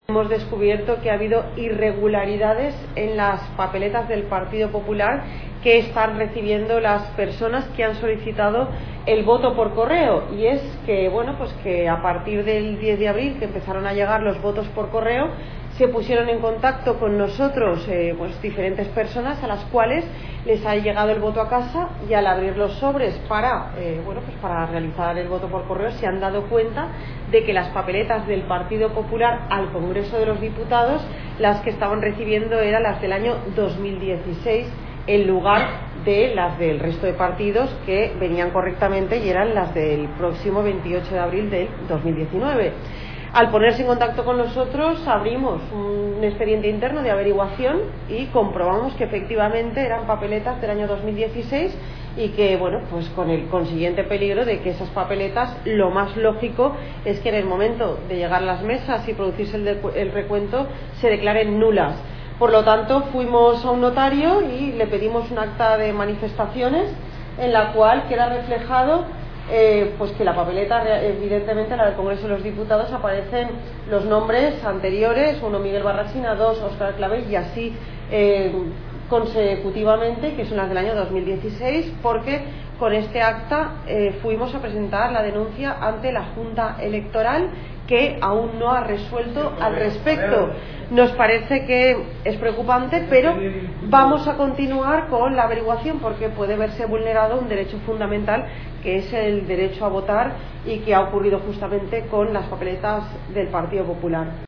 Hemos descubierto que ha habido irregularidades en las papeletas del Partido Popular que están recibiendo las personas que han solicitado el voto por correo, y es que, bueno, pues que a partir del 10 de abril que empezaron a llegar los votos por correo, se pusieron en contacto con nosotros pues diferentes personas a las cuales les ha llegado el voto a casa, y al abrir los sobres para realizar el voto por correo se han dado cuenta de que las papeletas del Partido Popular al Congreso de los Diputados, las que estaban recibiendo eran las del año 2016 en lugar de las del resto de partidos, que venían correctamente y eran las del próximo 28 de abril del 2019. Al ponerse en contacto con nosotros, abrimos un expediente interno de averiguación y comprobamos que efectivamente eran papeletas del año 2016 y que, bueno, pues con el consiguiente peligro de que esas papeletas, lo más lógico es que en el momento de llegar a las mesas y producirse el recuento, se declaren nulas. Por lo tanto, fuimos a un notario y le pedimos un acta de manifestaciones en la cual queda reflejado pues que la papeleta, evidentemente la del Congreso de los Diputados, aparecen los nombres anteriores: uno Miguel Barrachina, dos Óscar Clavel, y así consecutivamente, que son las del año 2016, porque con este acta fuimos a presentar la denuncia ante la Junta Electoral, que aún no ha resuelto al respecto. Nos parece que es preocupante, pero vamos a continuar con la averiguación porque puede verse vulnerado un derecho fundamental, que es el derecho a votar, y que ha ocurrido justamente con las papeletas del Partido Popular.